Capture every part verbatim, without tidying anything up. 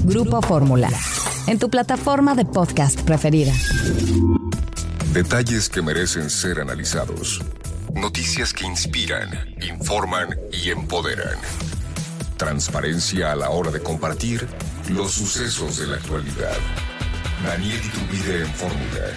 Grupo Fórmula, en tu plataforma de podcast preferida. Detalles que merecen ser analizados. Noticias que inspiran, informan y empoderan. Transparencia a la hora de compartir los sucesos de la actualidad. Daniel Iturbide en Fórmula.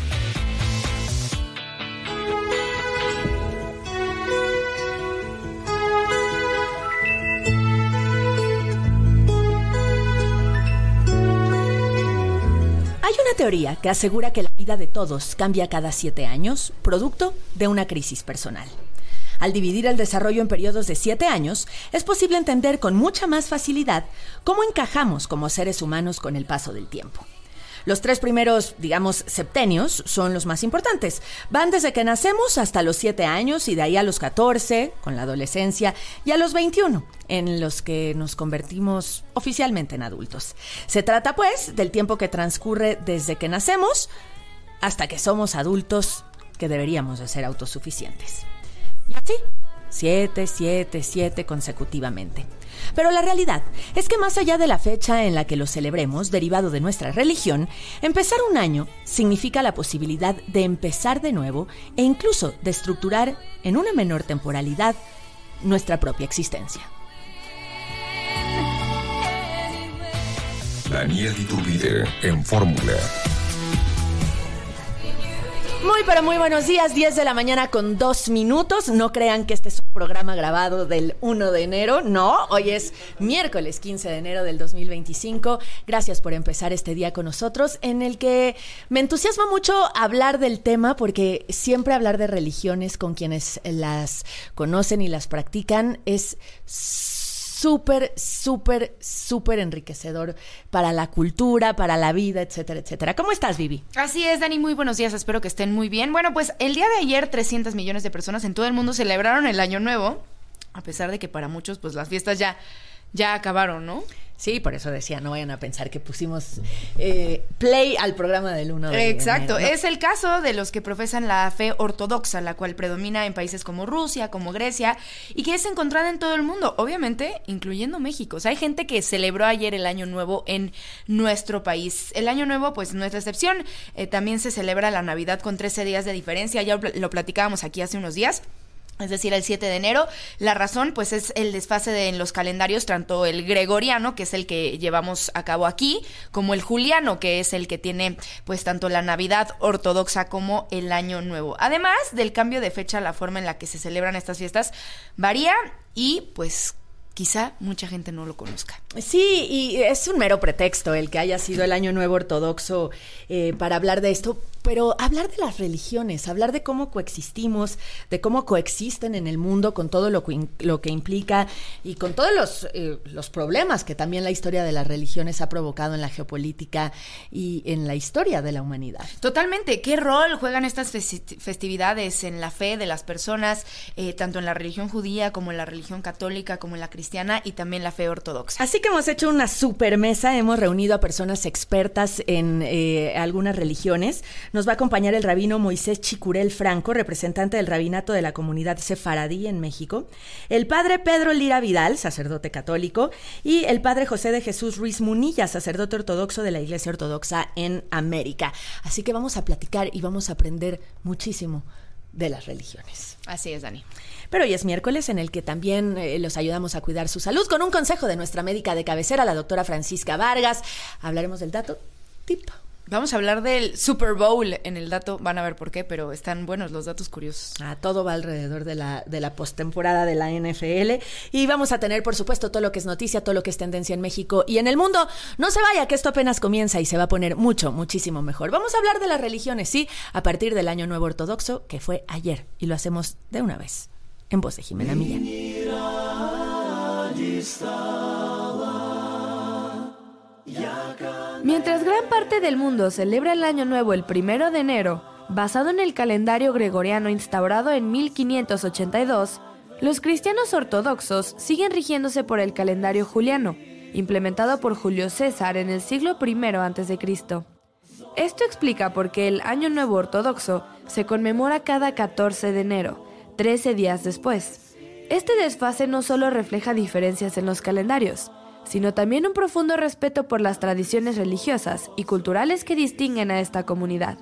Hay una teoría que asegura que la vida de todos cambia cada siete años, producto de una crisis personal. Al dividir el desarrollo en periodos de siete años, es posible entender con mucha más facilidad cómo encajamos como seres humanos con el paso del tiempo. Los tres primeros, digamos, septenios son los más importantes. Van desde que nacemos hasta los siete años y de ahí a los catorce, con la adolescencia, y a los veintiuno, en los que nos convertimos oficialmente en adultos. Se trata, pues, del tiempo que transcurre desde que nacemos hasta que somos adultos que deberíamos de ser autosuficientes. Y así, siete, siete, siete consecutivamente. Pero la realidad es que más allá de la fecha en la que lo celebremos, derivado de nuestra religión, empezar un año significa la posibilidad de empezar de nuevo e incluso de estructurar en una menor temporalidad nuestra propia existencia. Daniel Iturbide en Fórmula. Muy, pero muy buenos días, diez de la mañana con dos minutos. No crean que este es un programa grabado del primero de enero, no, hoy es miércoles quince de enero del dos mil veinticinco. Gracias por empezar este día con nosotros, en el que me entusiasma mucho hablar del tema, porque siempre hablar de religiones con quienes las conocen y las practican es súper, súper, súper enriquecedor para la cultura, para la vida, etcétera, etcétera. ¿Cómo estás, Vivi? Así es, Dani, muy buenos días, espero que estén muy bien. Bueno, pues el día de ayer trescientos millones de personas en todo el mundo celebraron el Año Nuevo, a pesar de que para muchos pues las fiestas ya, ya acabaron, ¿no? Sí, por eso decía, no vayan a pensar que pusimos eh, play al programa del primero de enero. Exacto, ¿no? Es el caso de los que profesan la fe ortodoxa, la cual predomina en países como Rusia, como Grecia, y que es encontrada en todo el mundo, obviamente, incluyendo México. O sea, hay gente que celebró ayer el Año Nuevo en nuestro país. El Año Nuevo, pues, no es la excepción. Eh, también se celebra la Navidad con trece días de diferencia, ya lo platicábamos aquí hace unos días. Es decir, el siete de enero. La razón, pues, es el desfase de, en los calendarios, tanto el gregoriano, que es el que llevamos a cabo aquí, como el juliano, que es el que tiene, pues, tanto la Navidad ortodoxa como el Año Nuevo. Además del cambio de fecha, la forma en la que se celebran estas fiestas varía y, pues, quizá mucha gente no lo conozca. Sí, y es un mero pretexto el que haya sido el Año Nuevo ortodoxo eh, para hablar de esto, pero hablar de las religiones, hablar de cómo coexistimos, de cómo coexisten en el mundo con todo lo que, lo que implica y con todos los, eh, los problemas que también la historia de las religiones ha provocado en la geopolítica y en la historia de la humanidad. Totalmente. ¿Qué rol juegan estas festi- festividades en la fe de las personas, eh, tanto en la religión judía como en la religión católica, como en la cristiana y también la fe ortodoxa? Así que hemos hecho una super mesa, hemos reunido a personas expertas en eh, algunas religiones. Nos va a acompañar el rabino Moisés Chicurel Franco, representante del rabinato de la comunidad sefaradí en México, el padre Pedro Lira Vidal, sacerdote católico, y el padre José de Jesús Ruiz Munilla, sacerdote ortodoxo de la Iglesia Ortodoxa en América. Así que vamos a platicar y vamos a aprender muchísimo de las religiones. Así es, Dani. Pero hoy es miércoles, en el que también eh, los ayudamos a cuidar su salud con un consejo de nuestra médica de cabecera, la doctora Francisca Vargas. Hablaremos del dato tip. Vamos a hablar del Super Bowl en el dato, van a ver por qué, pero están buenos los datos curiosos. Ah, todo va alrededor de la, de la postemporada de la N F L y vamos a tener, por supuesto, todo lo que es noticia, todo lo que es tendencia en México y en el mundo. No se vaya, que esto apenas comienza y se va a poner mucho, muchísimo mejor. Vamos a hablar de las religiones, sí, a partir del Año Nuevo Ortodoxo, que fue ayer, y lo hacemos de una vez, en voz de Jimena Millán. Mientras gran parte del mundo celebra el Año Nuevo el primero de enero, basado en el calendario gregoriano instaurado en mil quinientos ochenta y dos, los cristianos ortodoxos siguen rigiéndose por el calendario juliano, implementado por Julio César en el siglo primero antes de Cristo. Esto explica por qué el Año Nuevo Ortodoxo se conmemora cada catorce de enero, trece días después. Este desfase no solo refleja diferencias en los calendarios, sino también un profundo respeto por las tradiciones religiosas y culturales que distinguen a esta comunidad.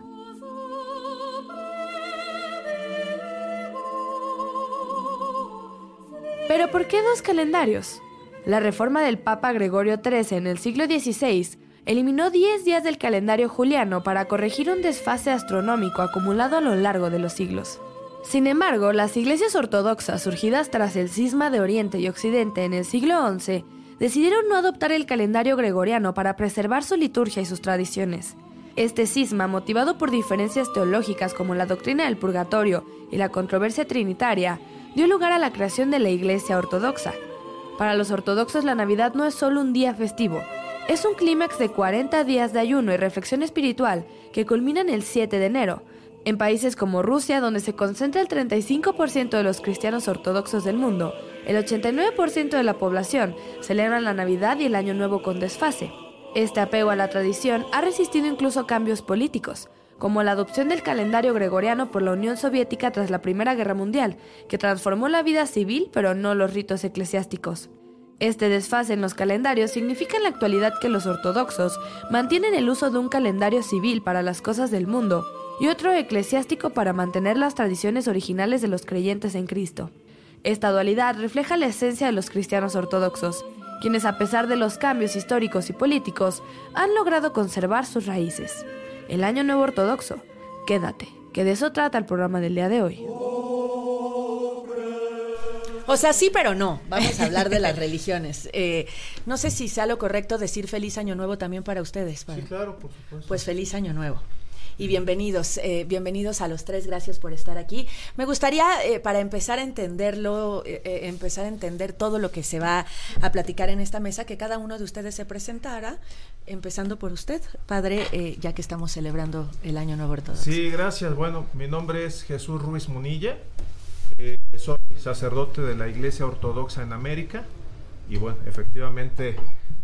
¿Pero por qué dos calendarios? La reforma del Papa Gregorio trece en el siglo dieciséis eliminó diez días del calendario juliano para corregir un desfase astronómico acumulado a lo largo de los siglos. Sin embargo, las iglesias ortodoxas surgidas tras el cisma de Oriente y Occidente en el siglo once decidieron no adoptar el calendario gregoriano para preservar su liturgia y sus tradiciones. Este cisma, motivado por diferencias teológicas como la doctrina del purgatorio y la controversia trinitaria, dio lugar a la creación de la Iglesia Ortodoxa. Para los ortodoxos, la Navidad no es solo un día festivo, es un clímax de cuarenta días de ayuno y reflexión espiritual que culminan el siete de enero. En países como Rusia, donde se concentra el treinta y cinco por ciento de los cristianos ortodoxos del mundo, el ochenta y nueve por ciento de la población celebran la Navidad y el Año Nuevo con desfase. Este apego a la tradición ha resistido incluso cambios políticos, como la adopción del calendario gregoriano por la Unión Soviética tras la Primera Guerra Mundial, que transformó la vida civil pero no los ritos eclesiásticos. Este desfase en los calendarios significa en la actualidad que los ortodoxos mantienen el uso de un calendario civil para las cosas del mundo y otro eclesiástico para mantener las tradiciones originales de los creyentes en Cristo. Esta dualidad refleja la esencia de los cristianos ortodoxos, quienes a pesar de los cambios históricos y políticos han logrado conservar sus raíces. El Año Nuevo Ortodoxo. Quédate, que de eso trata el programa del día de hoy. O sea, sí, pero no. Vamos a hablar de las religiones. Eh, no sé si sea lo correcto decir feliz Año Nuevo también para ustedes. Para... Sí, claro, por supuesto. Pues feliz Año Nuevo. Y bienvenidos, eh, bienvenidos a los tres, gracias por estar aquí. Me gustaría, eh, para empezar a entenderlo, eh, eh, empezar a entender todo lo que se va a platicar en esta mesa, que cada uno de ustedes se presentara, empezando por usted, padre, eh, ya que estamos celebrando el Año Nuevo Ortodoxo. Sí, gracias. Bueno, mi nombre es Jesús Ruiz Munilla, eh, soy sacerdote de la Iglesia Ortodoxa en América, y bueno, efectivamente,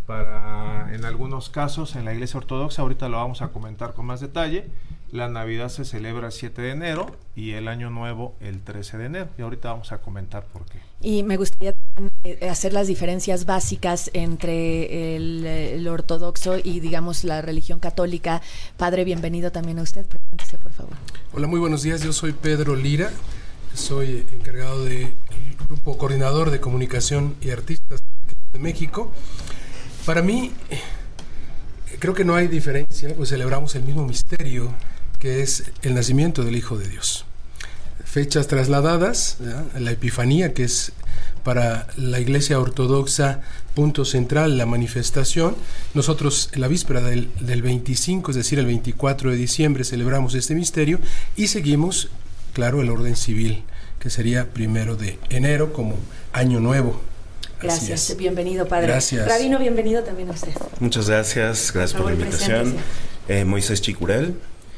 para en algunos casos en la Iglesia Ortodoxa, ahorita lo vamos a comentar con más detalle, la Navidad se celebra el siete de enero y el Año Nuevo el trece de enero, y ahorita vamos a comentar por qué. Y me gustaría hacer las diferencias básicas entre el, el ortodoxo y, digamos, la religión católica. Padre, bienvenido también a usted, preséntese, por favor. Hola, muy buenos días, yo soy Pedro Lira, soy encargado del Grupo Coordinador de Comunicación y Artistas de México. Para mí, creo que no hay diferencia, pues celebramos el mismo misterio, que es el nacimiento del Hijo de Dios. Fechas trasladadas, ¿verdad? La Epifanía, que es para la Iglesia Ortodoxa punto central, la manifestación. Nosotros en la víspera del, del veinticinco, es decir, el veinticuatro de diciembre, celebramos este misterio y seguimos, claro, el orden civil, que sería primero de enero como Año Nuevo. Gracias, bienvenido, padre. Gracias. Rabino, bienvenido también a usted. Muchas gracias, gracias por, por la invitación. Eh, Moisés Chicurel,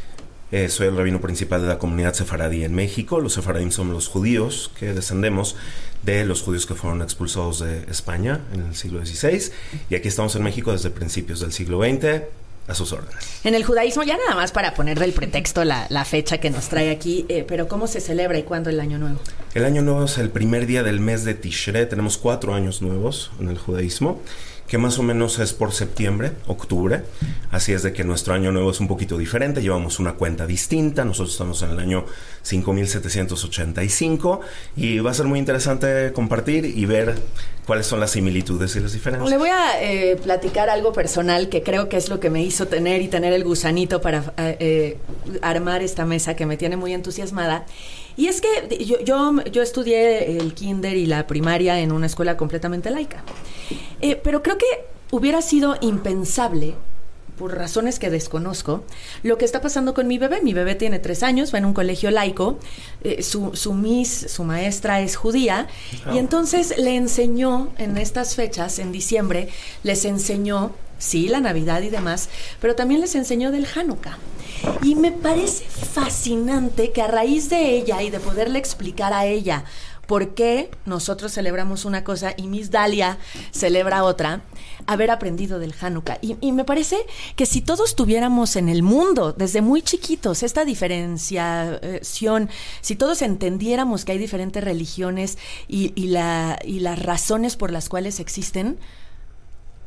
eh, soy el rabino principal de la comunidad sefaradí en México. Los sefaradim son los judíos que descendemos de los judíos que fueron expulsados de España en el siglo dieciséis, y aquí estamos en México desde principios del siglo veinte. A sus órdenes. En el judaísmo, ya nada más para poner del pretexto la, la fecha que nos trae aquí, eh, pero ¿cómo se celebra y cuándo el Año Nuevo? El Año Nuevo es el primer día del mes de Tishrei. Tenemos cuatro años nuevos en el judaísmo, que más o menos es por septiembre, octubre. Así es de que nuestro Año Nuevo es un poquito diferente, llevamos una cuenta distinta. Nosotros estamos en el año cinco mil setecientos ochenta y cinco y va a ser muy interesante compartir y ver cuáles son las similitudes y las diferencias. Le voy a eh, platicar algo personal que creo que es lo que me hizo tener y tener el gusanito para eh, armar esta mesa, que me tiene muy entusiasmada. Y es que yo, yo, yo estudié el kinder y la primaria en una escuela completamente laica. Eh, pero creo que hubiera sido impensable, por razones que desconozco, lo que está pasando con mi bebé. Mi bebé tiene tres años, va en un colegio laico, eh, su, su miss, su maestra es judía, oh. Y entonces le enseñó en estas fechas, en diciembre, les enseñó, sí, la Navidad y demás, pero también les enseñó del Hanukkah. Y me parece fascinante que a raíz de ella y de poderle explicar a ella por qué nosotros celebramos una cosa y Miss Dalia celebra otra, haber aprendido del Hanukkah. Y, y me parece que si todos tuviéramos en el mundo, desde muy chiquitos, esta diferenciación, si todos entendiéramos que hay diferentes religiones y, y, la, y las razones por las cuales existen,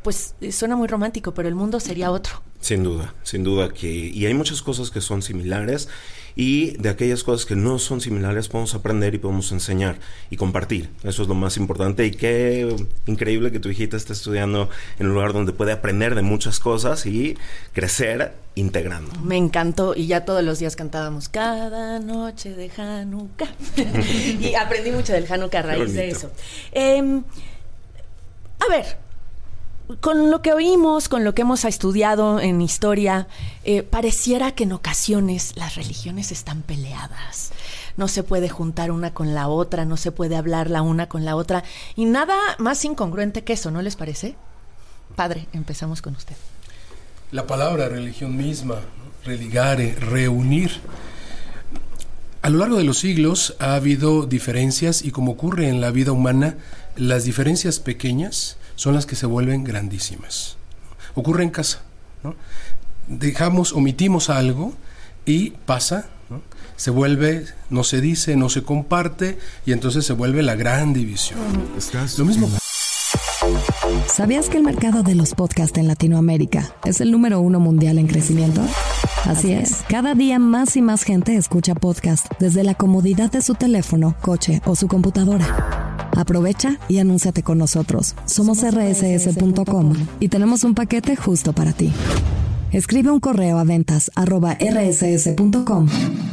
pues suena muy romántico, pero el mundo sería otro. Sin duda, sin duda que... Y hay muchas cosas que son similares, y de aquellas cosas que no son similares podemos aprender y podemos enseñar y compartir. Eso es lo más importante, y qué increíble que tu hijita esté estudiando en un lugar donde puede aprender de muchas cosas y crecer integrando. Me encantó, y ya todos los días cantábamos cada noche de Hanukkah. Y aprendí mucho del Hanukkah a raíz de eso. Eh, a ver... Con lo que oímos, con lo que hemos estudiado en historia, eh, pareciera que en ocasiones las religiones están peleadas. No se puede juntar una con la otra, no se puede hablar la una con la otra. Y nada más incongruente que eso, ¿no les parece? Padre, empezamos con usted. La palabra religión misma, ¿no? Religare, reunir. A lo largo de los siglos ha habido diferencias, y como ocurre en la vida humana, las diferencias pequeñas son las que se vuelven grandísimas. Ocurre en casa, ¿no? Dejamos, omitimos algo y pasa, ¿no? Se vuelve, no se dice, no se comparte, y entonces se vuelve la gran división. ¿Estás? Lo mismo. ¿Sabías que el mercado de los podcasts en Latinoamérica es el número uno mundial en crecimiento? Así es, cada día más y más gente escucha podcast desde la comodidad de su teléfono, coche o su computadora. Aprovecha y anúnciate con nosotros. Somos erre ese ese punto com y tenemos un paquete justo para ti. Escribe un correo a ventas arroba erre ese ese punto com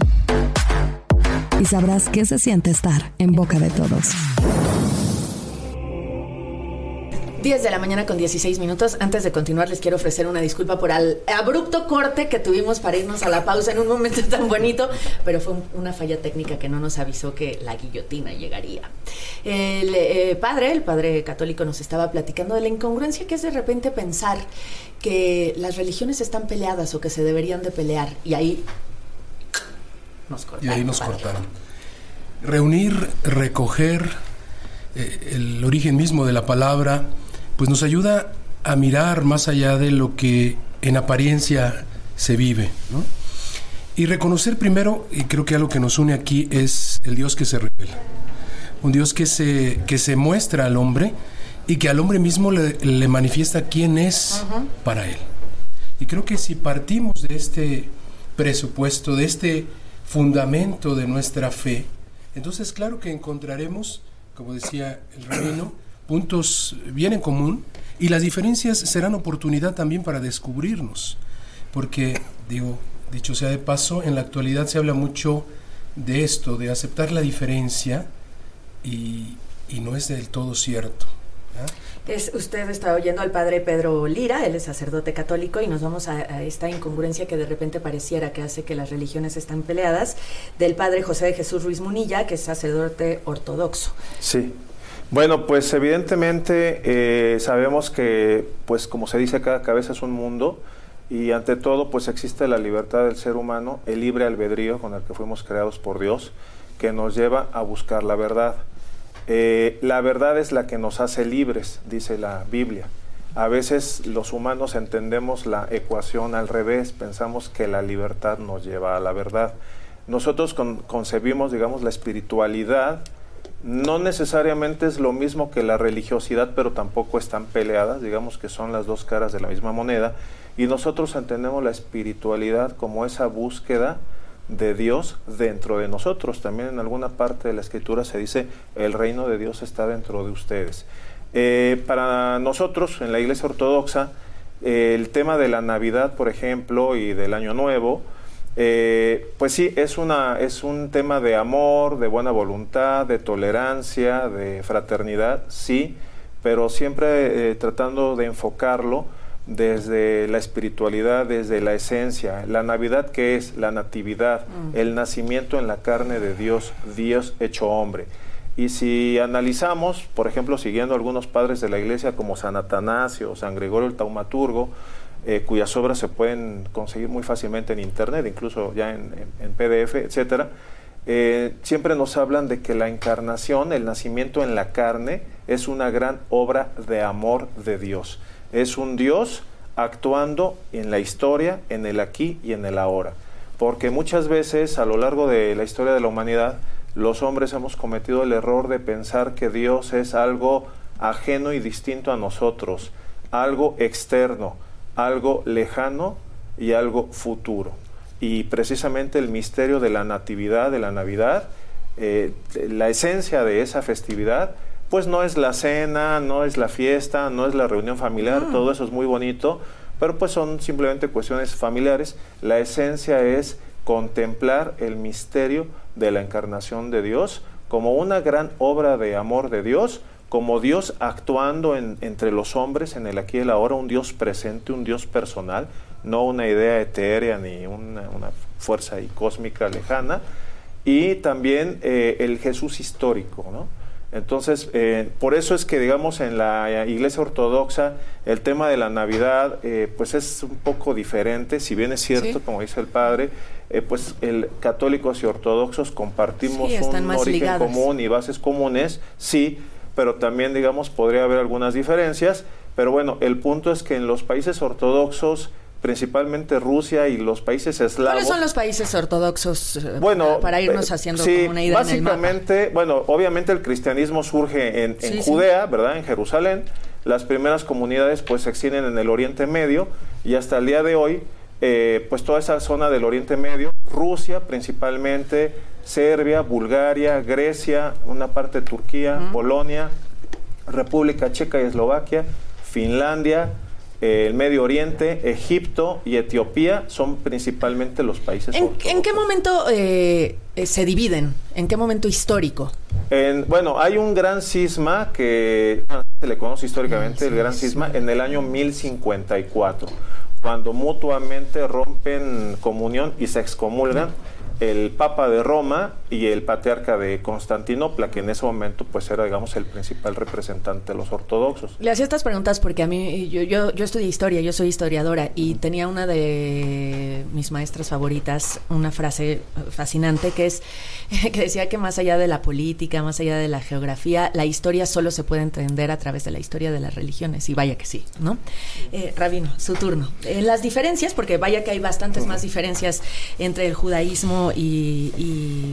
y sabrás qué se siente estar en boca de todos. diez de la mañana con dieciséis minutos. Antes de continuar, les quiero ofrecer una disculpa por el abrupto corte que tuvimos para irnos a la pausa en un momento tan bonito, pero fue un, una falla técnica que no nos avisó que la guillotina llegaría. El eh, padre, el padre católico, nos estaba platicando de la incongruencia que es de repente pensar que las religiones están peleadas o que se deberían de pelear, y ahí nos cortaron. Y ahí nos padre. cortaron. Reunir, recoger eh, el origen mismo de la palabra, pues nos ayuda a mirar más allá de lo que en apariencia se vive, ¿no? Y reconocer primero, y creo que algo que nos une aquí es el Dios que se revela. Un Dios que se, que se muestra al hombre, y que al hombre mismo le, le manifiesta quién es uh-huh. para él. Y creo que si partimos de este presupuesto, de este fundamento de nuestra fe, entonces claro que encontraremos, como decía el rabino, puntos bien en común, y las diferencias serán oportunidad también para descubrirnos, porque, digo, dicho sea de paso, en la actualidad se habla mucho de esto, de aceptar la diferencia, y, y no es del todo cierto. ¿eh? Es, usted está oyendo al padre Pedro Lira, él es sacerdote católico, y nos vamos a, a esta incongruencia que de repente pareciera que hace que las religiones están peleadas, del padre José de Jesús Ruiz Munilla, que es sacerdote ortodoxo. Sí. Bueno, pues evidentemente eh, sabemos que, pues como se dice, cada cabeza es un mundo, y ante todo pues existe la libertad del ser humano, el libre albedrío con el que fuimos creados por Dios, que nos lleva a buscar la verdad. Eh, la verdad es la que nos hace libres, dice la Biblia. A veces los humanos entendemos la ecuación al revés, pensamos que la libertad nos lleva a la verdad. Nosotros con, concebimos, digamos, la espiritualidad. No necesariamente es lo mismo que la religiosidad, pero tampoco están peleadas, digamos que son las dos caras de la misma moneda, y nosotros entendemos la espiritualidad como esa búsqueda de Dios dentro de nosotros. También en alguna parte de la Escritura se dice, el reino de Dios está dentro de ustedes. Eh, para nosotros, en la Iglesia Ortodoxa, eh, el tema de la Navidad, por ejemplo, y del Año Nuevo, Eh, pues sí, es, una, es un tema de amor, de buena voluntad, de tolerancia, de fraternidad, sí, pero siempre eh, tratando de enfocarlo desde la espiritualidad, desde la esencia. La Navidad, ¿qué es? La natividad, mm. el nacimiento en la carne de Dios, Dios hecho hombre. Y si analizamos, por ejemplo, siguiendo algunos padres de la Iglesia como San Atanasio o San Gregorio el Taumaturgo, Eh, cuyas obras se pueden conseguir muy fácilmente en internet, incluso ya en, en, en P D F, etcétera, eh, siempre nos hablan de que la encarnación, el nacimiento en la carne, es una gran obra de amor de Dios. Es un Dios actuando en la historia, en el aquí y en el ahora. Porque muchas veces a lo largo de la historia de la humanidad, los hombres hemos cometido el error de pensar que Dios es algo ajeno y distinto a nosotros. algo externo, algo lejano y algo futuro. Y precisamente el misterio de la natividad, de la Navidad, eh, la esencia de esa festividad, pues no es la cena, no es la fiesta, no es la reunión familiar, mm. todo eso es muy bonito, pero pues son simplemente cuestiones familiares. La esencia es contemplar el misterio de la encarnación de Dios como una gran obra de amor de Dios, como Dios actuando en, entre los hombres en el aquí y el ahora, un Dios presente, un Dios personal, no una idea etérea ni una, una fuerza ahí cósmica lejana, y también eh, el Jesús histórico, ¿no? Entonces, eh, por eso es que, digamos, en la Iglesia Ortodoxa el tema de la Navidad eh, pues es un poco diferente, si bien es cierto, ¿sí? como dice el padre, eh, pues el católicos y ortodoxos compartimos sí, un origen ligadas. común y bases comunes, sí, pero también, digamos, podría haber algunas diferencias, pero bueno, el punto es que en los países ortodoxos, principalmente Rusia y los países eslavos. ¿Cuáles son los países ortodoxos? Bueno, para irnos haciendo sí, como una idea básicamente, en el mapa. Bueno, obviamente el cristianismo surge en, en sí, Judea, sí. ¿verdad? En Jerusalén. Las primeras comunidades pues se extienden en el Oriente Medio y hasta el día de hoy, eh, pues toda esa zona del Oriente Medio, Rusia principalmente, Serbia, Bulgaria, Grecia, una parte de Turquía, uh-huh. Polonia, República Checa y Eslovaquia, Finlandia, el Medio Oriente, Egipto y Etiopía son principalmente los países ¿En, ¿en qué momento eh, se dividen? ¿En qué momento histórico? En, bueno, hay un gran cisma que se le conoce históricamente, el gran cisma, en el año mil cincuenta y cuatro, cuando mutuamente rompen comunión y se excomulgan el Papa de Roma y el Patriarca de Constantinopla, que en ese momento pues era, digamos, el principal representante de los ortodoxos. Le hacía estas preguntas porque a mí, yo, yo, yo estudié historia, yo soy historiadora, y tenía una de mis maestras favoritas, una frase fascinante que es, que decía que más allá de la política, más allá de la geografía, la historia solo se puede entender a través de la historia de las religiones, y vaya que sí, ¿no? Eh, Rabino, su turno. En las diferencias, porque vaya que hay bastantes más diferencias entre el judaísmo Y, y,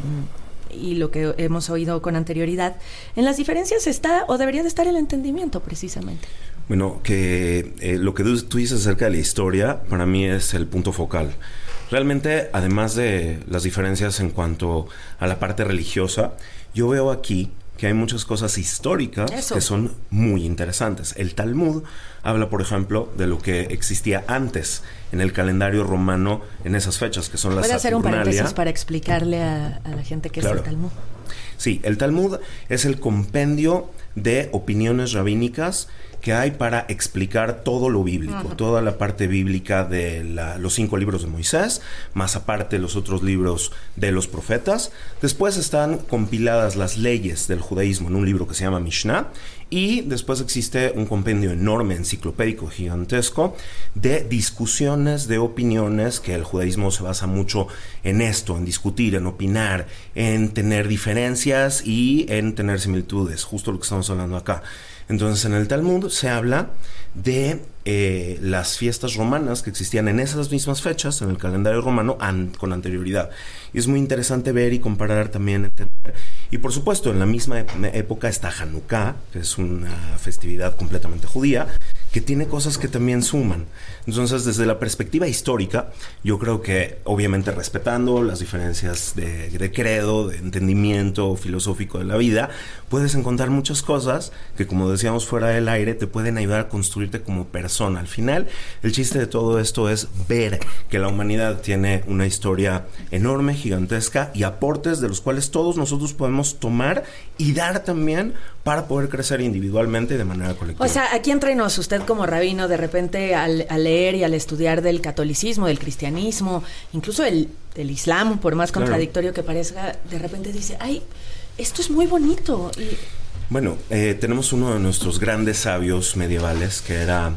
y lo que hemos oído con anterioridad, en las diferencias está o debería de estar el entendimiento precisamente. Bueno, que eh, lo que tú dices acerca de la historia para mí es el punto focal. Realmente, además de las diferencias en cuanto a la parte religiosa, yo veo aquí que hay muchas cosas históricas Eso. que son muy interesantes. El Talmud habla, por ejemplo, de lo que existía antes en el calendario romano en esas fechas, que son las Saturnalia. ¿Puede hacer un paréntesis para explicarle a, a la gente qué claro. es el Talmud? Sí, el Talmud es el compendio de opiniones rabínicas que hay para explicar todo lo bíblico, uh-huh. toda la parte bíblica de la, los cinco libros de Moisés, más aparte los otros libros de los profetas. Después están compiladas las leyes del judaísmo en un libro que se llama Mishnah, y después existe un compendio enorme, enciclopédico, gigantesco, de discusiones, de opiniones, que el judaísmo se basa mucho en esto, en discutir, en opinar, en tener diferencias y en tener similitudes, justo lo que estamos hablando acá. Entonces, en el Talmud se habla de eh, las fiestas romanas que existían en esas mismas fechas, en el calendario romano, an- con anterioridad. Y es muy interesante ver y comparar también, entender. Y por supuesto, en la misma ep- época está Hanukkah, que es una festividad completamente judía, que tiene cosas que también suman. Entonces, desde la perspectiva histórica, yo creo que, obviamente, respetando las diferencias de, de credo, de entendimiento filosófico de la vida, puedes encontrar muchas cosas que, como decíamos fuera del aire, te pueden ayudar a construirte como persona. Al final, el chiste de todo esto es ver que la humanidad tiene una historia enorme, gigantesca, y aportes de los cuales todos nosotros podemos tomar y dar también para poder crecer individualmente y de manera colectiva. O sea, aquí entre nos, usted como rabino, de repente al, al leer y al estudiar del catolicismo, del cristianismo, incluso el, del islam, por más contradictorio claro. que parezca, de repente dice, ay, esto es muy bonito. Y... Bueno, eh, tenemos uno de nuestros grandes sabios medievales, que era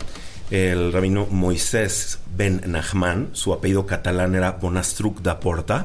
el rabino Moisés ben Nachman, su apellido catalán era Bonastruc da Porta,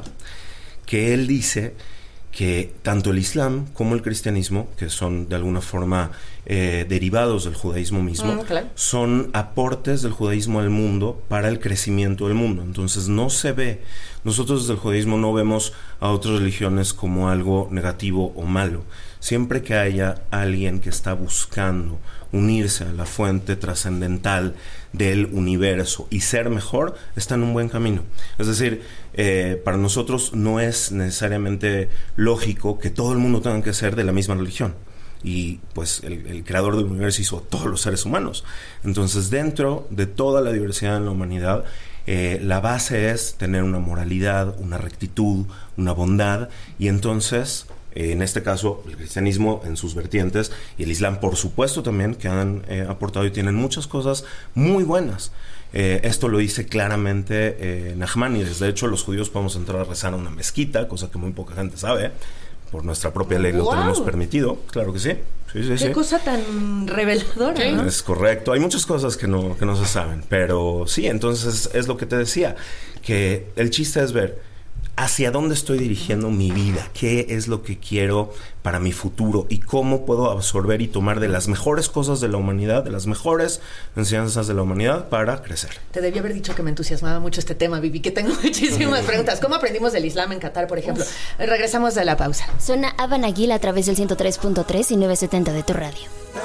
que él dice que tanto el Islam como el cristianismo, que son de alguna forma eh, derivados del judaísmo mismo, mm, claro. son aportes del judaísmo al mundo para el crecimiento del mundo. Entonces no se ve, nosotros desde el judaísmo no vemos a otras religiones como algo negativo o malo. Siempre que haya alguien que está buscando unirse a la fuente trascendental del universo y ser mejor, está en un buen camino. Es decir, eh, para nosotros no es necesariamente lógico que todo el mundo tenga que ser de la misma religión. Y pues el, el creador del universo hizo a todos los seres humanos. Entonces, dentro de toda la diversidad en la humanidad, eh, la base es tener una moralidad, una rectitud, una bondad, y entonces, eh, en este caso, el cristianismo en sus vertientes y el islam, por supuesto, también, que han eh, aportado y tienen muchas cosas muy buenas. Eh, esto lo dice claramente eh, Nachmanides. De hecho, los judíos podemos entrar a rezar a una mezquita, cosa que muy poca gente sabe. Por nuestra propia ley lo wow. tenemos permitido, claro que sí. sí, sí Qué sí. cosa tan reveladora, ¿no? Es correcto. Hay muchas cosas que no, que no se saben, pero sí, entonces es lo que te decía, que el chiste es ver hacia dónde estoy dirigiendo mi vida, qué es lo que quiero para mi futuro y cómo puedo absorber y tomar de las mejores cosas de la humanidad, de las mejores enseñanzas de la humanidad para crecer. Te debí haber dicho que me entusiasmaba mucho este tema, Vivi, que tengo muchísimas preguntas. ¿Cómo aprendimos del Islam en Qatar, por ejemplo? Uf. Regresamos de la pausa. Suena Aban Aguil a través del ciento tres punto tres y novecientos setenta de tu radio.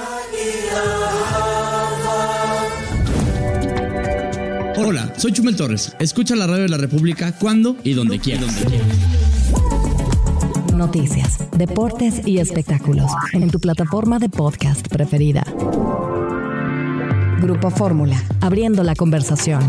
Hola, soy Chumel Torres. Escucha la radio de la República cuando y donde quieras. Noticias, deportes y espectáculos en tu plataforma de podcast preferida. Grupo Fórmula, abriendo la conversación.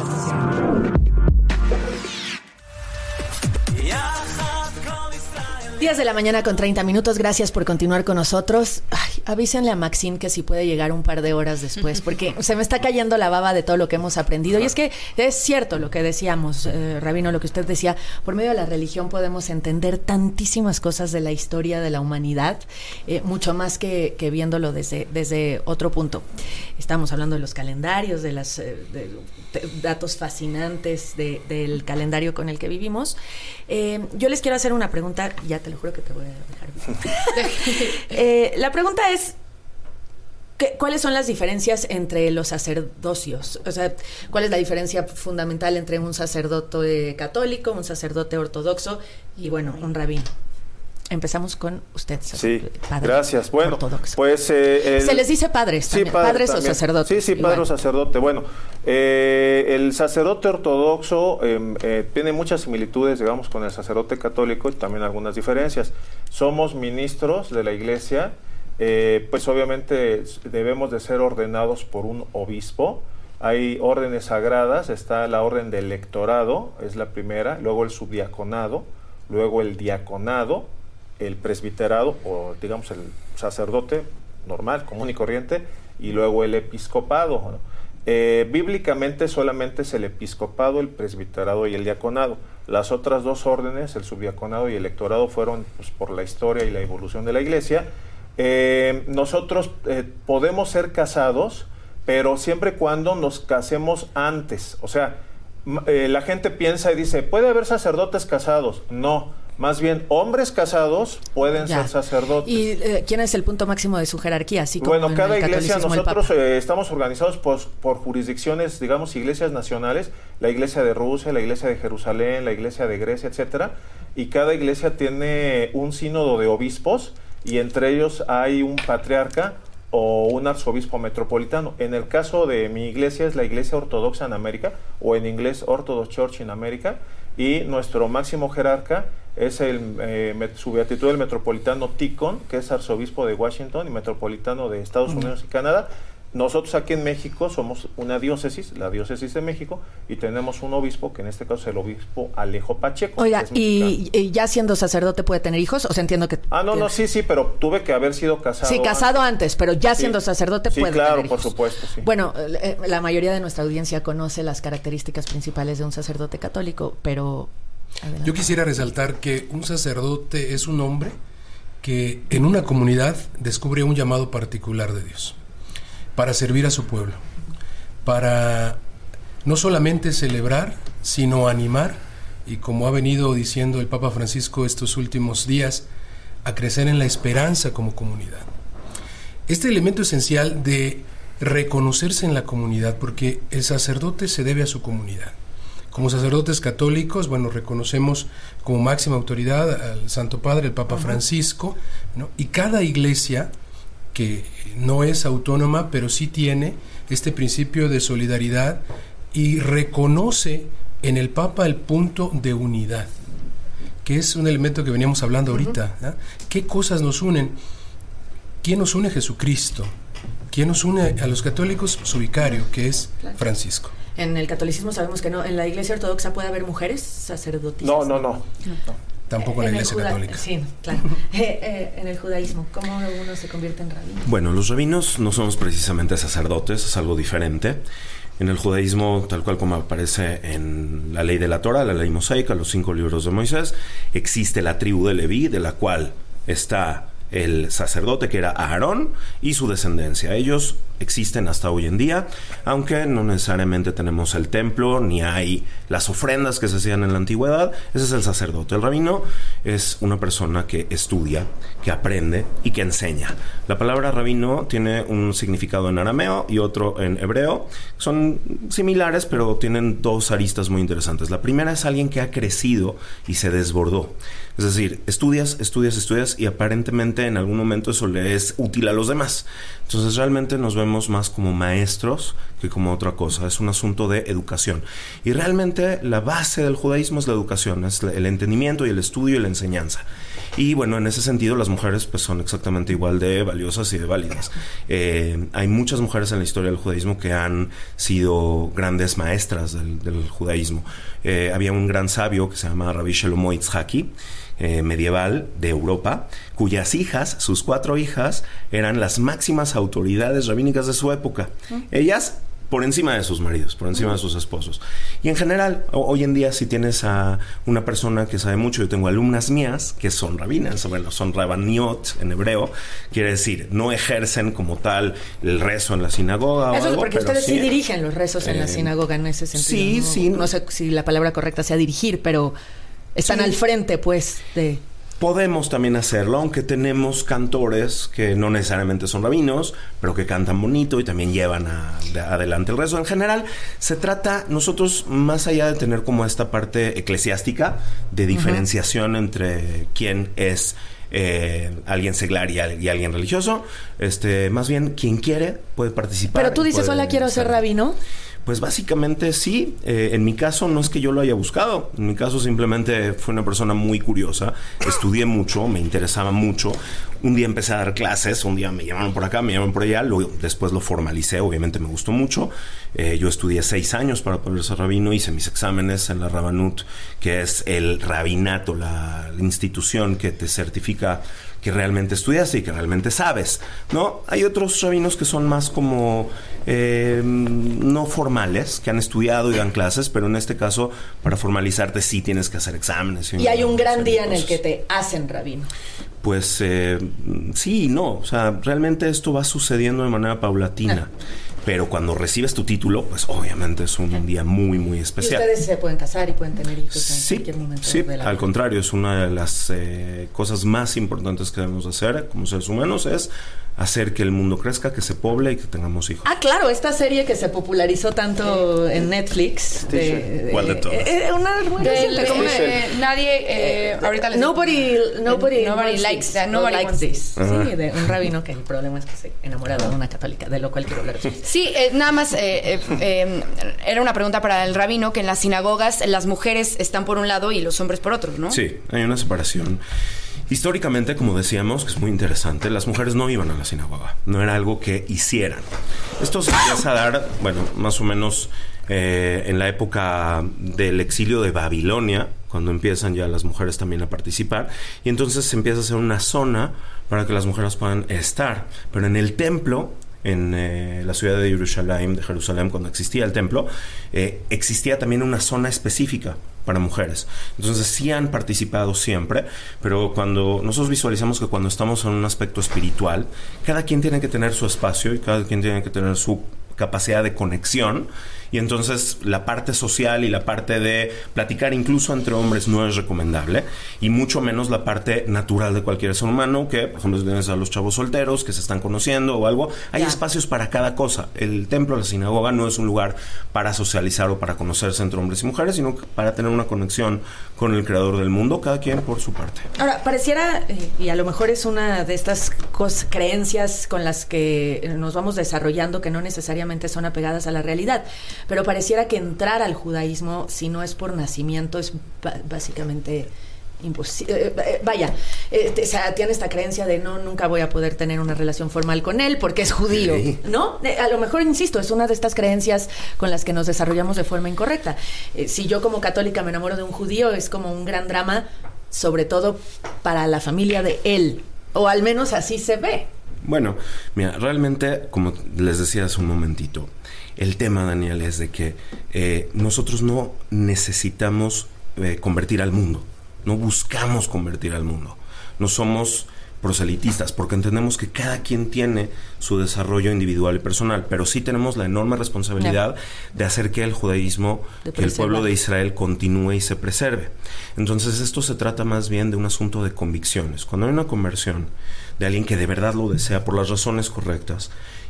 diez de la mañana con treinta minutos, gracias por continuar con nosotros. Ay, avísenle a Maxine que si puede llegar un par de horas después, porque se me está cayendo la baba de todo lo que hemos aprendido. Y es que es cierto lo que decíamos, eh, Rabino, lo que usted decía, por medio de la religión podemos entender tantísimas cosas de la historia de la humanidad, eh, mucho más que, que viéndolo desde, desde otro punto. Estamos hablando de los calendarios, de los eh, de, de datos fascinantes de, del calendario con el que vivimos. Eh, yo les quiero hacer una pregunta, ya te lo juro que te voy a dejar. eh, la pregunta es, ¿qué, ¿cuáles son las diferencias entre los sacerdocios? O sea, ¿cuál es la diferencia fundamental entre un sacerdote católico, un sacerdote ortodoxo y, bueno, un rabino? Empezamos con usted, sí, padre, gracias. Bueno, ortodoxo. Pues eh, el... se les dice padres, sí, también, padre, padres también. o sacerdotes. Sí, sí, padre o sacerdote. Bueno, eh, el sacerdote ortodoxo eh, eh, tiene muchas similitudes, digamos, con el sacerdote católico y también algunas diferencias. Somos ministros de la Iglesia, eh, pues obviamente debemos de ser ordenados por un obispo. Hay órdenes sagradas, está la orden del lectorado, es la primera, luego el subdiaconado, luego el diaconado, el presbiterado o digamos el sacerdote normal, común y corriente, y luego el episcopado, ¿no? Eh, bíblicamente solamente es el episcopado, el presbiterado y el diaconado. Las otras dos órdenes, el subdiaconado y el lectorado, fueron pues, por la historia y la evolución de la Iglesia. Eh, nosotros eh, podemos ser casados, pero siempre y cuando nos casemos antes. O sea, eh, la gente piensa y dice, ¿puede haber sacerdotes casados? No. Más bien, hombres casados pueden ya. ser sacerdotes. ¿Y eh, quién es el punto máximo de su jerarquía? Así como bueno, en cada el iglesia, nosotros eh, estamos organizados por, por jurisdicciones, digamos, iglesias nacionales, la iglesia de Rusia, la iglesia de Jerusalén, la iglesia de Grecia, etcétera, y cada iglesia tiene un sínodo de obispos, y entre ellos hay un patriarca o un arzobispo metropolitano. En el caso de mi iglesia es la Iglesia Ortodoxa en América, o en inglés Orthodox Church in America, y nuestro máximo jerarca es el eh, su beatitud del metropolitano Tikhon, que es arzobispo de Washington y metropolitano de Estados uh-huh. Unidos y Canadá. Nosotros aquí en México somos una diócesis, la diócesis de México, y tenemos un obispo, que en este caso es el obispo Alejo Pacheco. Oiga, y, y ya siendo sacerdote puede tener hijos, o sea, entiendo que... Ah, no, tiene... no, sí, sí, pero tuve que haber sido casado. Sí, casado antes, antes pero ya sí. siendo sacerdote sí, puede claro, tener hijos. Sí, claro, por supuesto, sí. Bueno, eh, la mayoría de nuestra audiencia conoce las características principales de un sacerdote católico, pero... Adelante. Yo quisiera resaltar que un sacerdote es un hombre que en una comunidad descubre un llamado particular de Dios para servir a su pueblo, para no solamente celebrar, sino animar, y como ha venido diciendo el Papa Francisco estos últimos días, a crecer en la esperanza como comunidad. Este elemento esencial de reconocerse en la comunidad, porque el sacerdote se debe a su comunidad. Como sacerdotes católicos, bueno, reconocemos como máxima autoridad al Santo Padre, el Papa uh-huh. Francisco, ¿no? Y cada iglesia que no es autónoma, pero sí tiene este principio de solidaridad y reconoce en el Papa el punto de unidad, que es un elemento que veníamos hablando ahorita, ¿no? ¿Qué cosas nos unen? ¿Quién nos une? Jesucristo. ¿Quién nos une a los católicos? Su vicario, que es Francisco. En el catolicismo sabemos que no. ¿En la Iglesia Ortodoxa puede haber mujeres sacerdotisas? No, no, no. no. Tampoco en la Iglesia juda- Católica. Sí, claro. eh, eh, en el judaísmo, ¿cómo uno se convierte en rabino? Bueno, los rabinos no somos precisamente sacerdotes, es algo diferente. En el judaísmo, tal cual como aparece en la ley de la Torah, la ley mosaica, los cinco libros de Moisés, existe la tribu de Leví, de la cual está el sacerdote, que era Aarón, y su descendencia. Ellos existen hasta hoy en día, aunque no necesariamente tenemos el templo, ni hay las ofrendas que se hacían en la antigüedad. Ese es el sacerdote. El rabino es una persona que estudia, que aprende y que enseña. La palabra rabino tiene un significado en arameo y otro en hebreo. Son similares, pero tienen dos aristas muy interesantes. La primera es alguien que ha crecido y se desbordó. Es decir, estudias, estudias, estudias y aparentemente en algún momento eso le es útil a los demás. Entonces realmente nos vemos más como maestros que como otra cosa. Es un asunto de educación. Y realmente la base del judaísmo es la educación, es el entendimiento y el estudio y la enseñanza. Y bueno, en ese sentido las mujeres pues son exactamente igual de valiosas y de válidas. Eh, hay muchas mujeres en la historia del judaísmo que han sido grandes maestras del, del judaísmo. Eh, había un gran sabio que se llama Rabbi Shlomo Yitzhaki, Eh, medieval de Europa, cuyas hijas, sus cuatro hijas, eran las máximas autoridades rabínicas de su época. ¿Mm? Ellas por encima de sus maridos, por encima ¿Mm? de sus esposos. Y en general, o, hoy en día, si tienes a una persona que sabe mucho, yo tengo alumnas mías que son rabinas, bueno, son rabaniot en hebreo, quiere decir, no ejercen como tal el rezo en la sinagoga. Eso o algo, es porque pero ustedes sí, sí dirigen los rezos en eh, la sinagoga en ese sentido. Sí, ¿no? sí. No sé si la palabra correcta sea dirigir, pero están sí. al frente, pues, de... Podemos también hacerlo, aunque tenemos cantores que no necesariamente son rabinos, pero que cantan bonito y también llevan a, de, adelante el rezo. En general, se trata, nosotros, más allá de tener como esta parte eclesiástica de diferenciación uh-huh. entre quién es eh, alguien seglar y, y alguien religioso, este, más bien quien quiere puede participar. Pero tú dices, hola, quiero ser rabino. Pues básicamente sí. Eh, en mi caso no es que yo lo haya buscado. En mi caso simplemente fue una persona muy curiosa. Estudié mucho, me interesaba mucho. Un día empecé a dar clases, un día me llamaron por acá, me llamaron por allá. Luego, después lo formalicé, obviamente me gustó mucho. Eh, yo estudié seis años para poder ser rabino. Hice mis exámenes en la Rabanut, que es el rabinato, la, la institución que te certifica que realmente estudiaste y que realmente sabes, ¿no? Hay otros rabinos que son más como eh, no formales, que han estudiado y dan clases, pero en este caso, para formalizarte sí tienes que hacer exámenes. Y, y hay un gran día en el que te hacen rabino. Pues eh, sí y no. O sea, realmente esto va sucediendo de manera paulatina. Ah. Pero cuando recibes tu título, pues obviamente es un día muy, muy especial. Y ustedes se pueden casar y pueden tener hijos en sí, cualquier momento. Sí, de la al contrario, es una de las eh, cosas más importantes que debemos hacer como seres humanos, es hacer que el mundo crezca, que se poble y que tengamos hijos. Ah, claro, esta serie que se popularizó tanto en Netflix. De, de, ¿Cuál de todas? Eh, una muy reciente. Como eh, nadie, eh, ahorita les Nobody, nobody, nobody likes that, nobody likes this. Uh-huh. Sí, de un rabino que el problema es que se enamora de una católica, de lo cual quiero hablar. Sí, eh, nada más eh, eh, eh, era una pregunta para el rabino, que en las sinagogas las mujeres están por un lado y los hombres por otro, ¿no? Sí, hay una separación. Históricamente, como decíamos, que es muy interesante, las mujeres no iban a la sinagoga, no era algo que hicieran. Esto se empieza a dar, bueno, más o menos eh, en la época del exilio de Babilonia, cuando empiezan ya las mujeres también a participar, y entonces se empieza a hacer una zona para que las mujeres puedan estar. Pero en el templo, en eh, la ciudad de Jerusalén, de Jerusalén, cuando existía el templo, eh, existía también una zona específica para mujeres. Entonces sí han participado siempre, pero cuando nosotros visualizamos que cuando estamos en un aspecto espiritual, cada quien tiene que tener su espacio y cada quien tiene que tener su capacidad de conexión, Y entonces la parte social y la parte de platicar incluso entre hombres no es recomendable, y mucho menos la parte natural de cualquier ser humano, que por ejemplo si tienes a los chavos solteros que se están conociendo o algo, hay ya. espacios para cada cosa. El templo, la sinagoga no es un lugar para socializar o para conocerse entre hombres y mujeres, sino para tener una conexión con el creador del mundo, cada quien por su parte. Ahora, pareciera, y a lo mejor es una de estas cosas, creencias con las que nos vamos desarrollando que no necesariamente son apegadas a la realidad, pero pareciera que entrar al judaísmo, si no es por nacimiento, es b- básicamente imposible. Eh, vaya, eh, o sea, tiene esta creencia de no, nunca voy a poder tener una relación formal con él porque es judío, sí. ¿no? Eh, a lo mejor, insisto, es una de estas creencias con las que nos desarrollamos de forma incorrecta. Eh, si yo como católica me enamoro de un judío, es como un gran drama, sobre todo para la familia de él, o al menos así se ve. Bueno, mira, realmente, como les decía hace un momentito, el tema, Daniel, es de que eh, nosotros no necesitamos eh, convertir al mundo, no buscamos convertir al mundo, no somos proselitistas, porque entendemos que cada quien tiene su desarrollo individual y personal, pero sí tenemos la enorme responsabilidad no. de hacer que el judaísmo, que el pueblo de Israel continúe y se preserve. Entonces esto se trata más bien de un asunto de convicciones. Cuando hay una conversión de alguien que de verdad lo desea por las razones correctas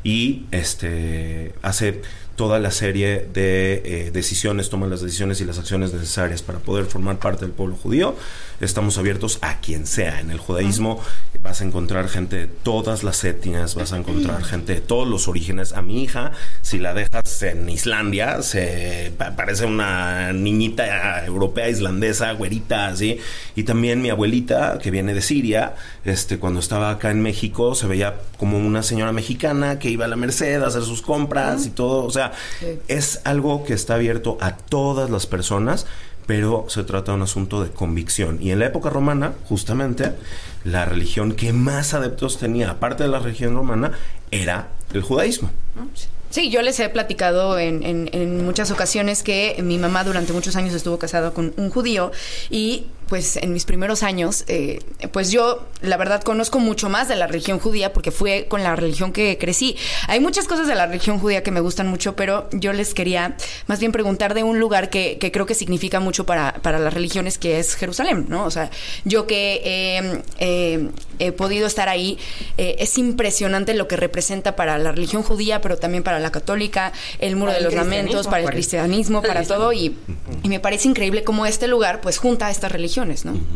y este hace toda la serie de eh, decisiones, toma las decisiones y las acciones necesarias para poder formar parte del pueblo judío, estamos abiertos a quien sea. En el judaísmo uh-huh. vas a encontrar gente de todas las etnias, vas a encontrar gente de todos los orígenes. A mi hija, si la dejas en Islandia, se parece una niñita europea, islandesa, güerita, así. Y también mi abuelita, que viene de Siria, este, cuando estaba acá en México, se veía como una señora mexicana que iba a la Merced a hacer sus compras uh-huh. y todo. O sea, sí. es algo que está abierto a todas las personas, pero se trata de un asunto de convicción. Y en la época romana, justamente, la religión que más adeptos tenía, aparte de la religión romana, era el judaísmo. Sí, yo les he platicado en, en, en muchas ocasiones que mi mamá durante muchos años estuvo casada con un judío y pues en mis primeros años, eh, pues yo la verdad conozco mucho más de la religión judía porque fue con la religión que crecí. Hay muchas cosas de la religión judía que me gustan mucho, pero yo les quería más bien preguntar de un lugar que, que creo que significa mucho para, para las religiones, que es Jerusalén, ¿no? O sea, yo que eh, eh, he podido estar ahí, eh, es impresionante lo que representa para la religión judía, pero también para la católica, el Muro de los Lamentos, para el cristianismo, para todo, y, y me parece increíble cómo este lugar pues junta a estas religiones, ¿no? Uh-huh.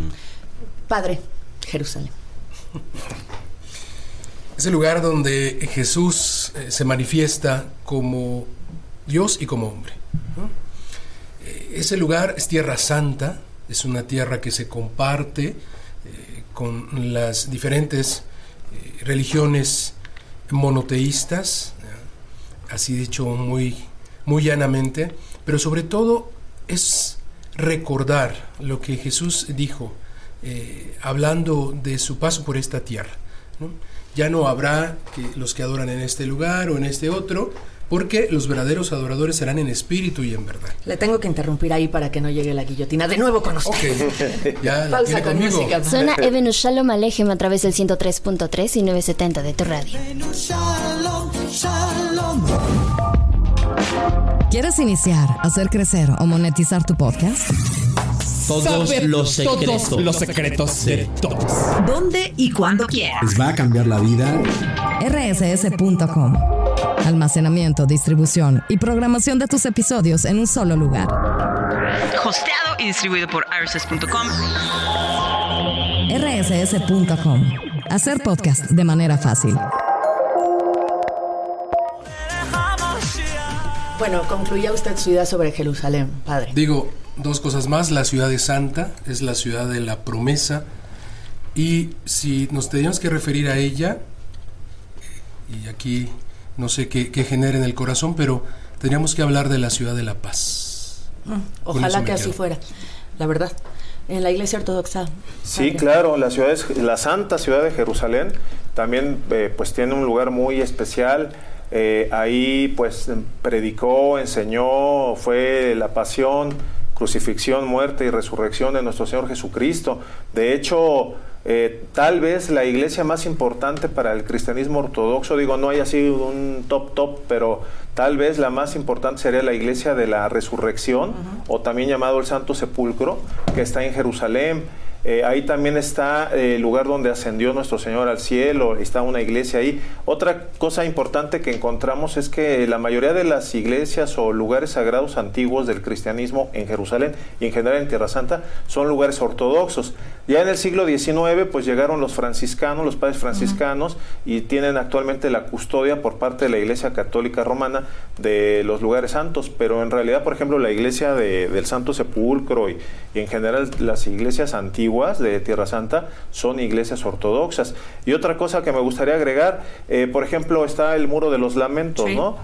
Padre, Jerusalén. Es el lugar donde Jesús eh, se manifiesta como Dios y como hombre, ¿no? Eh, ese lugar es tierra santa, es una tierra que se comparte eh, con las diferentes eh, religiones monoteístas, así dicho muy, muy llanamente, pero sobre todo es recordar lo que Jesús dijo eh, hablando de su paso por esta tierra, ¿no? Ya no habrá que los que adoran en este lugar o en este otro, porque los verdaderos adoradores serán en espíritu y en verdad. Le tengo que interrumpir ahí para que no llegue la guillotina de nuevo con usted. Okay. Ya la pausa con conmigo. música. Suena Evenus Shalom Alejem a través del ciento tres punto tres y novecientos setenta de tu radio. Shalom, shalom. ¿Quieres iniciar, hacer crecer o monetizar tu podcast? Todos Saber los secretos. Todos los secretos de todos. ¿Dónde y cuándo quieras? Les va a cambiar la vida. R S S punto com. Almacenamiento, distribución y programación de tus episodios en un solo lugar. Hosteado y distribuido por R S S punto com. R S S punto com. Hacer podcast de manera fácil. Bueno, concluya usted su idea sobre Jerusalén, padre. Digo, dos cosas más. La ciudad es santa, es la ciudad de la promesa. Y si nos teníamos que referir a ella, y aquí no sé qué, qué genera en el corazón, pero tendríamos que hablar de la ciudad de la paz. Mm, ojalá que así fuera, la verdad. En la iglesia ortodoxa. Sí, claro, la ciudad es, la santa ciudad de Jerusalén también eh, pues tiene un lugar muy especial. Eh, ahí pues predicó, enseñó, fue la pasión crucifixión, muerte y resurrección de nuestro Señor Jesucristo. De hecho, eh, tal vez la iglesia más importante para el cristianismo ortodoxo, digo, no hay así un top top, pero tal vez la más importante sería la iglesia de la resurrección, uh-huh. o también llamado el Santo Sepulcro, que está en Jerusalén. Eh, ahí también está eh, el lugar donde ascendió nuestro Señor al cielo, está una iglesia ahí. Otra cosa importante que encontramos es que la mayoría de las iglesias o lugares sagrados antiguos del cristianismo en Jerusalén y en general en Tierra Santa son lugares ortodoxos. Ya en el siglo diecinueve pues llegaron los franciscanos, los padres franciscanos, uh-huh. y tienen actualmente la custodia por parte de la Iglesia Católica Romana de los lugares santos, pero en realidad, por ejemplo, la iglesia de, del Santo Sepulcro y, y en general las iglesias antiguas de Tierra Santa son iglesias ortodoxas. Y otra cosa que me gustaría agregar, eh, por ejemplo, está el Muro de los Lamentos, sí. ¿no?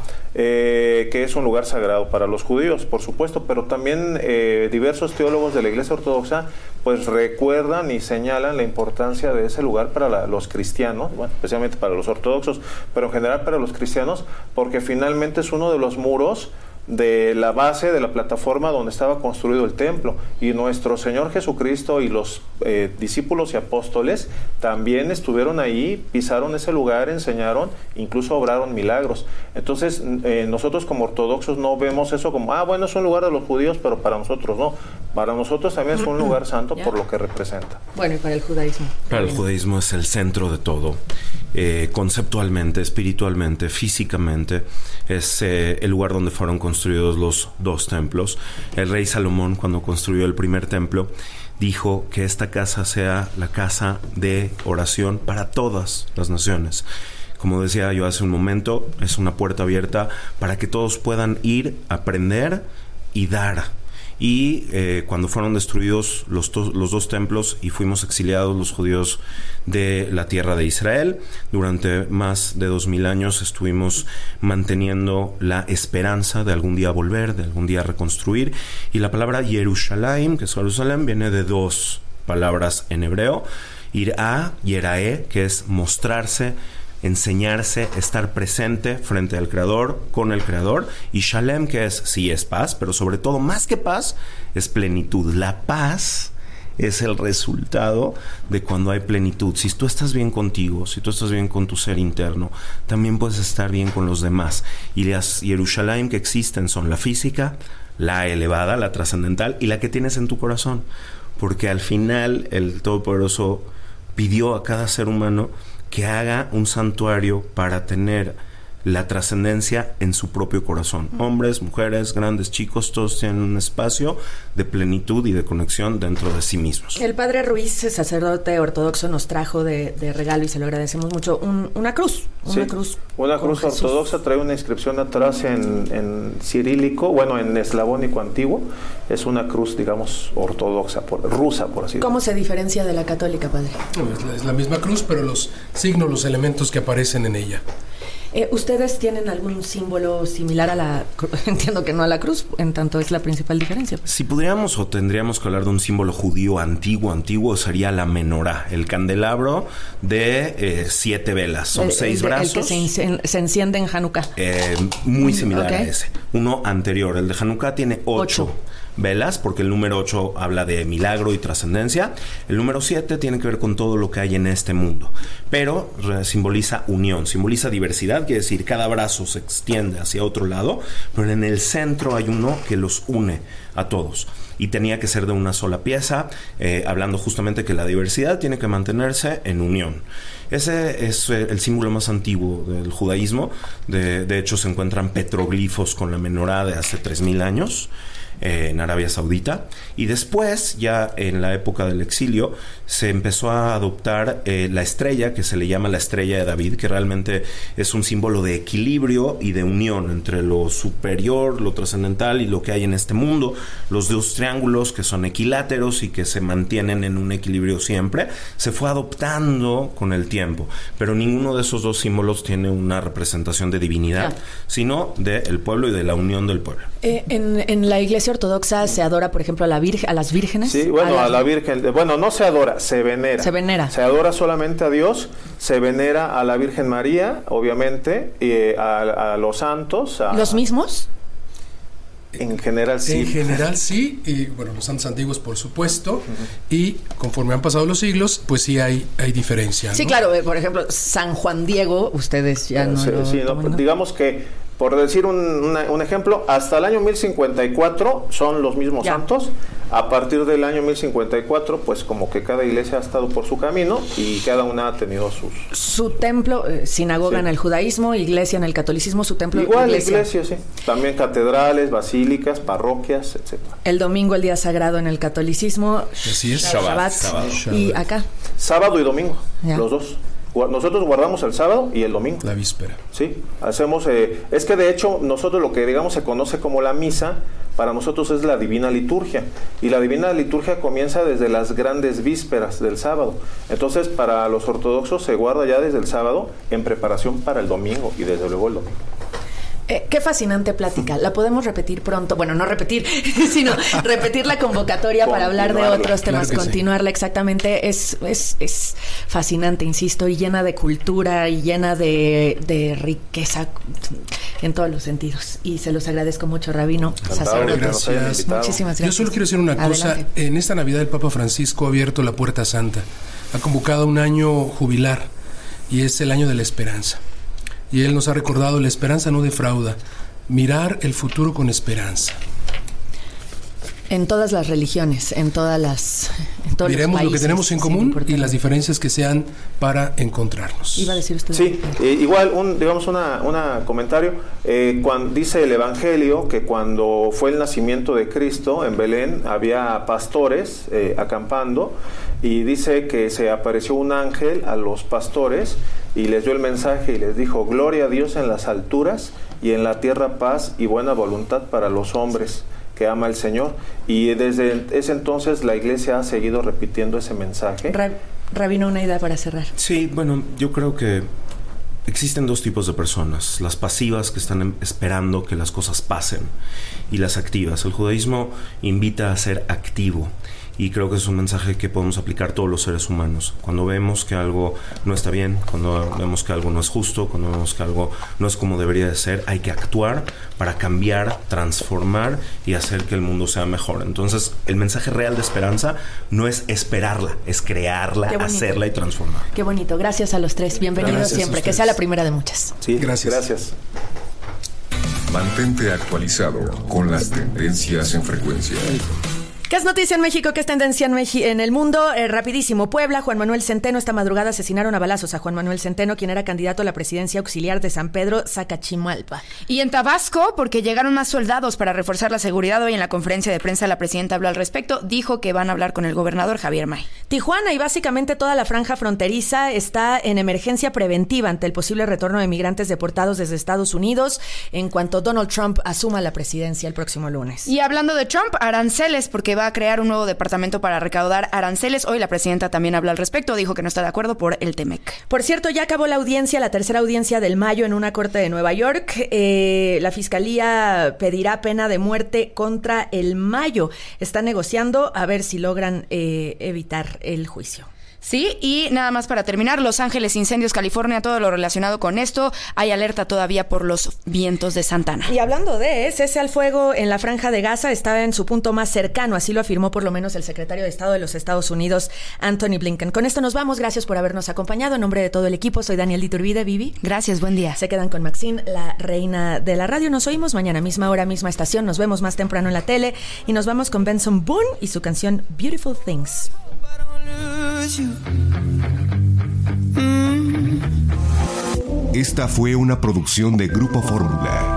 Eh, que es un lugar sagrado para los judíos, por supuesto, pero también eh, diversos teólogos de la Iglesia Ortodoxa pues recuerdan y señalan la importancia de ese lugar para la, los cristianos, bueno, especialmente para los ortodoxos, pero en general para los cristianos, porque finalmente es uno de los muros de la base de la plataforma donde estaba construido el templo, y nuestro Señor Jesucristo y los eh, discípulos y apóstoles también estuvieron ahí, pisaron ese lugar, enseñaron, incluso obraron milagros. Entonces eh, nosotros como ortodoxos no vemos eso como, ah bueno, es un lugar de los judíos, pero para nosotros no, para nosotros también es un lugar santo por lo que representa. Bueno, y para el judaísmo. Para el judaísmo es el centro de todo, eh, conceptualmente, espiritualmente, físicamente, es eh, el lugar donde fueron construidos los dos templos. El rey Salomón, cuando construyó el primer templo, dijo que esta casa sea la casa de oración para todas las naciones. Como decía yo hace un momento, es una puerta abierta para que todos puedan ir, aprender y dar. Y eh, cuando fueron destruidos los, to- los dos templos y fuimos exiliados los judíos de la tierra de Israel, durante más de dos mil años estuvimos manteniendo la esperanza de algún día volver, de algún día reconstruir. Y la palabra Yerushalayim, que es Jerusalén, viene de dos palabras en hebreo: Irá, Yerae, que es mostrarse, enseñarse, estar presente frente al Creador, con el Creador, y Shalem, que es, sí, es paz, pero sobre todo, más que paz, es plenitud. La paz es el resultado de cuando hay plenitud. Si tú estás bien contigo, si tú estás bien con tu ser interno, también puedes estar bien con los demás. Y las Yerushalayim que existen son la física, la elevada, la trascendental, y la que tienes en tu corazón. Porque al final el Todopoderoso pidió a cada ser humano que haga un santuario para tener la trascendencia en su propio corazón. Hombres, mujeres, grandes, chicos, todos tienen un espacio de plenitud y de conexión dentro de sí mismos. El padre Ruiz, sacerdote ortodoxo, nos trajo de, de regalo, y se lo agradecemos mucho, un, una cruz. Una sí, cruz. Una cruz ortodoxa, trae una inscripción atrás en, en cirílico, bueno, en eslavónico antiguo. Es una cruz, digamos, ortodoxa, por, rusa, por así decirlo. ¿Cómo se diferencia de la católica, padre? Es la, es la misma cruz, pero los signos, los elementos que aparecen en ella. Eh, ¿Ustedes tienen algún símbolo similar a la cruz? Entiendo que no a la cruz, en tanto es la principal diferencia. Si pudiéramos o tendríamos que hablar de un símbolo judío antiguo, antiguo, sería la menorá, el candelabro de eh, siete velas. Son el, seis el, brazos. El que se, in- se enciende en Hanukkah. Eh, muy similar okay. a ese. Uno anterior, el de Hanukkah, tiene ocho. ocho. velas, porque el número ocho habla de milagro y trascendencia. El número siete tiene que ver con todo lo que hay en este mundo, pero simboliza unión, simboliza diversidad, quiere decir cada brazo se extiende hacia otro lado, pero en el centro hay uno que los une a todos, y tenía que ser de una sola pieza, eh, hablando justamente que la diversidad tiene que mantenerse en unión. Ese es el símbolo más antiguo del judaísmo. De, de hecho, se encuentran petroglifos con la menorá de hace tres mil años eh, en Arabia Saudita. Y después, ya en la época del exilio, se empezó a adoptar eh, la estrella, que se le llama la estrella de David, que realmente es un símbolo de equilibrio y de unión entre lo superior, lo trascendental y lo que hay en este mundo. Los dos triángulos que son equiláteros y que se mantienen en un equilibrio siempre, se fue adoptando con el tiempo, pero ninguno de esos dos símbolos tiene una representación de divinidad, ah. sino del pueblo y de la unión del pueblo. Eh, en, en la iglesia ortodoxa se adora, por ejemplo, a la virgen, a las vírgenes. Sí, bueno, a, a la Virgen, bueno, no se adora, se venera. Se venera. Se adora solamente a Dios, se venera a la Virgen María, obviamente, y a, a los santos. A, ¿Los mismos? En general sí. En general sí, y bueno, los santos antiguos por supuesto, uh-huh. y conforme han pasado los siglos, pues sí hay, hay diferencia, ¿no? Sí, claro, por ejemplo, San Juan Diego, ustedes ya no sí, lo sí, no, pues, digamos que, por decir un, una, un ejemplo, hasta el año mil cincuenta y cuatro son los mismos ya. santos. A partir del año mil cincuenta y cuatro, pues como que cada iglesia ha estado por su camino y cada una ha tenido sus... Su templo, eh, sinagoga sí. en el judaísmo, iglesia en el catolicismo, su templo... Igual, iglesia. iglesia, sí. También catedrales, basílicas, parroquias, etcétera. El domingo, el día sagrado en el catolicismo. Así es. Shabbat. Shabbat. Shabbat. Y acá. Sábado y domingo, ya. los dos. Nosotros guardamos el sábado y el domingo. La víspera. Sí, hacemos... Eh, es que de hecho nosotros lo que digamos se conoce como la misa, para nosotros es la divina liturgia. Y la divina liturgia comienza desde las grandes vísperas del sábado. Entonces para los ortodoxos se guarda ya desde el sábado en preparación para el domingo y desde luego el domingo. Eh, qué fascinante plática. La podemos repetir pronto. Bueno, no repetir, sino repetir la convocatoria para hablar de otros temas. Claro continuarla, sí. exactamente. Es, es, es fascinante, insisto, y llena de cultura y llena de, de riqueza en todos los sentidos. Y se los agradezco mucho, Rabino. Sacerdote. Gracias. Muchísimas gracias. Yo solo quiero decir una cosa. Adelante. En esta Navidad el Papa Francisco ha abierto la Puerta Santa. Ha convocado un año jubilar y es el año de la esperanza. Y él nos ha recordado, la esperanza no defrauda, mirar el futuro con esperanza. En todas las religiones, en todas las en todos Miremos los países, lo que tenemos en común y las diferencias que sean para encontrarnos. Iba a decir usted. Sí, eh, igual, un, digamos, una, una comentario. Eh, cuando, dice el Evangelio que cuando fue el nacimiento de Cristo en Belén, había pastores eh, acampando, y dice que se apareció un ángel a los pastores y les dio el mensaje y les dijo: gloria a Dios en las alturas y en la tierra paz y buena voluntad para los hombres que ama el Señor. Y desde ese entonces la iglesia ha seguido repitiendo ese mensaje. Rabino, una idea para cerrar. Sí, bueno, yo creo que existen dos tipos de personas: las pasivas, que están esperando que las cosas pasen, y las activas. El judaísmo invita a ser activo, y creo que es un mensaje que podemos aplicar todos los seres humanos. Cuando vemos que algo no está bien, cuando vemos que algo no es justo, cuando vemos que algo no es como debería de ser, hay que actuar para cambiar, transformar y hacer que el mundo sea mejor. Entonces, el mensaje real de esperanza no es esperarla, es crearla, hacerla y transformar. Qué bonito. Gracias a los tres. Bienvenidos gracias siempre. Que sea la primera de muchas. Sí, gracias. Gracias. Mantente actualizado con las tendencias en frecuencia. ¿Qué es noticia en México? ¿Qué es tendencia en, Meji- en el mundo? Eh, rapidísimo. Puebla, Juan Manuel Centeno. Esta madrugada asesinaron a balazos a Juan Manuel Centeno, quien era candidato a la presidencia auxiliar de San Pedro Zacachimalpa. Y en Tabasco, porque llegaron más soldados para reforzar la seguridad, hoy en la conferencia de prensa la presidenta habló al respecto. Dijo que van a hablar con el gobernador Javier May. Tijuana y básicamente toda la franja fronteriza está en emergencia preventiva ante el posible retorno de migrantes deportados desde Estados Unidos en cuanto Donald Trump asuma la presidencia el próximo lunes. Y hablando de Trump, aranceles, porque va a crear un nuevo departamento para recaudar aranceles. Hoy la presidenta también habló al respecto, dijo que no está de acuerdo por el Temec. Por cierto, ya acabó la audiencia, la tercera audiencia del mayo en una corte de Nueva York. Eh, la fiscalía pedirá pena de muerte contra el Mayo. Están negociando a ver si logran eh, evitar el juicio. Sí, y nada más para terminar, Los Ángeles, incendios, California, todo lo relacionado con esto. Hay alerta todavía por los vientos de Santana. Y hablando de cese al fuego en la Franja de Gaza, está en su punto más cercano, así lo afirmó por lo menos el secretario de Estado de los Estados Unidos, Anthony Blinken. Con esto nos vamos, gracias por habernos acompañado. En nombre de todo el equipo, soy Daniel Diturbide. Vivi. Gracias, buen día. Se quedan con Maxine, la reina de la radio. Nos oímos mañana, misma hora, misma estación. Nos vemos más temprano en la tele y nos vamos con Benson Boone y su canción Beautiful Things. Esta fue una producción de Grupo Fórmula.